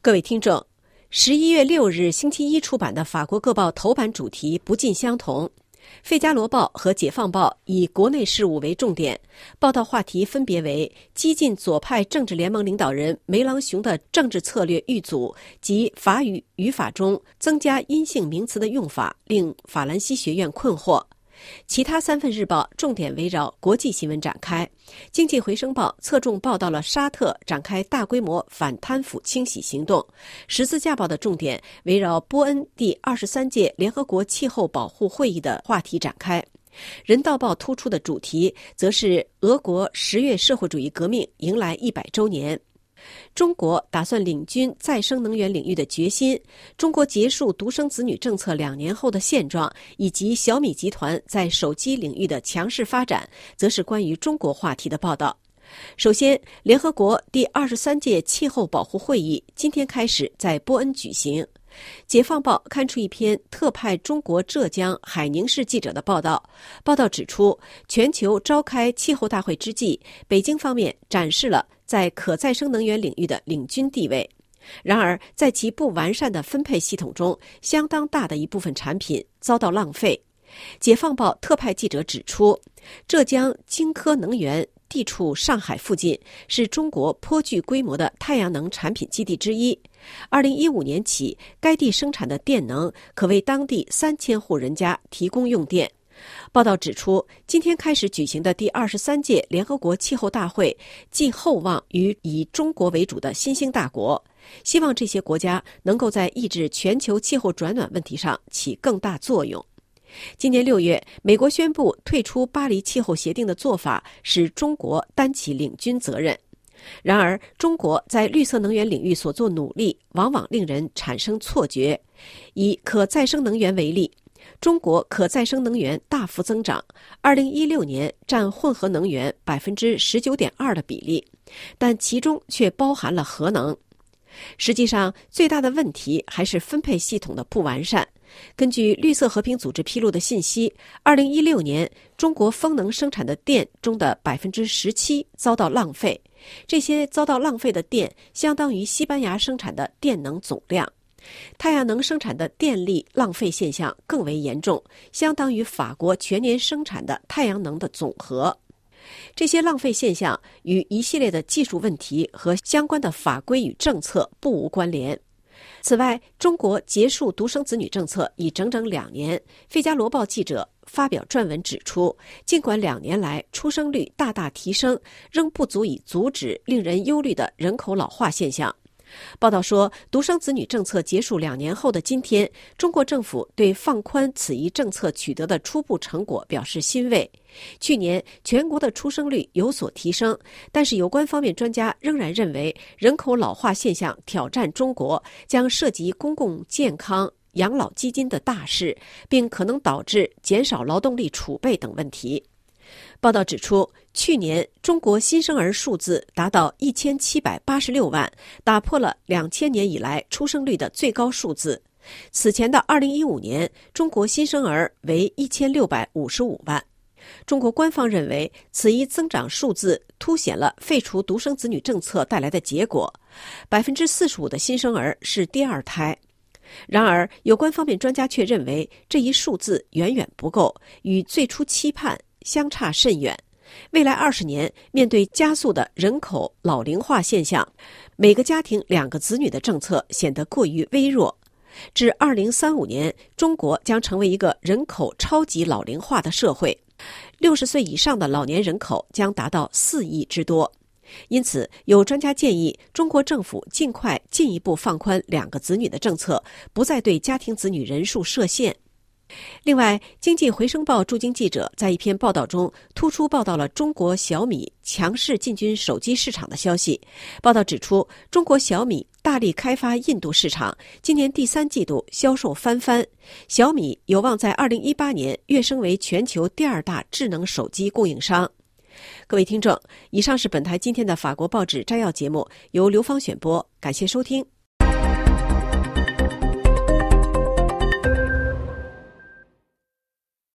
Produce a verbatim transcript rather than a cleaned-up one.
各位听众，十一月六日星期一出版的法国各报头版主题不尽相同。费加罗报和解放报以国内事务为重点，报道话题分别为激进左派政治联盟领导人梅朗雄的政治策略遇阻及法语语法中增加阴性名词的用法令法兰西学院困惑。其他三份日报重点围绕国际新闻展开，经济回声报侧重报道了沙特展开大规模反贪腐清洗行动，十字架报的重点围绕波恩第二十三届联合国气候保护会议的话题展开。人道报突出的主题则是俄国十月社会主义革命迎来一百周年。中国打算领军再生能源领域的决心，中国结束独生子女政策两年后的现状，以及小米集团在手机领域的强势发展，则是关于中国话题的报道。首先，联合国第二十三届气候保护会议今天开始在波恩举行。解放报刊出一篇特派中国浙江海宁市记者的报道，报道指出，全球召开气候大会之际，北京方面展示了在可再生能源领域的领军地位。然而，在其不完善的分配系统中，相当大的一部分产品遭到浪费。解放报特派记者指出，浙江金科能源地处上海附近，是中国颇具规模的太阳能产品基地之一。二零一五年起，该地生产的电能可为当地三千户人家提供用电。报道指出，今天开始举行的第二十三届联合国气候大会寄厚望于以中国为主的新兴大国，希望这些国家能够在抑制全球气候转暖问题上起更大作用。今年六月，美国宣布退出巴黎气候协定的做法使中国担起领军责任。然而，中国在绿色能源领域所做努力往往令人产生错觉。以可再生能源为例，中国可再生能源大幅增长，二零一六年占混合能源 百分之十九点二 的比例，但其中却包含了核能。实际上，最大的问题还是分配系统的不完善。根据绿色和平组织披露的信息，二零一六年中国风能生产的电中的 百分之十七 遭到浪费，这些遭到浪费的电相当于西班牙生产的电能总量。太阳能生产的电力浪费现象更为严重，相当于法国全年生产的太阳能的总和。这些浪费现象与一系列的技术问题和相关的法规与政策不无关联。此外，中国结束独生子女政策已整整两年。费加罗报记者发表撰文指出，尽管两年来出生率大大提升，仍不足以阻止令人忧虑的人口老化现象。报道说，独生子女政策结束两年后的今天，中国政府对放宽此一政策取得的初步成果表示欣慰。去年全国的出生率有所提升，但是有关方面专家仍然认为，人口老化现象挑战中国，将涉及公共健康、养老基金的大事，并可能导致减少劳动力储备等问题。报道指出，去年中国新生儿数字达到一千七百八十六万，打破了两千年以来出生率的最高数字。此前的二零一五年，中国新生儿为一千六百五十五万。中国官方认为，此一增长数字凸显了废除独生子女政策带来的结果， 百分之四十五 的新生儿是第二胎。然而，有关方面专家却认为，这一数字远远不够，与最初期盼相差甚远。未来二十年，面对加速的人口老龄化现象，每个家庭两个子女的政策显得过于微弱。至二零三五年，中国将成为一个人口超级老龄化的社会，六十岁以上的老年人口将达到四亿之多。因此，有专家建议中国政府尽快进一步放宽两个子女的政策，不再对家庭子女人数设限。另外，经济回声报驻京记者在一篇报道中突出报道了中国小米强势进军手机市场的消息。报道指出，中国小米大力开发印度市场，今年第三季度销售翻番，小米有望在二零一八年跃升为全球第二大智能手机供应商。各位听众，以上是本台今天的法国报纸摘要节目，由刘芳选播，感谢收听。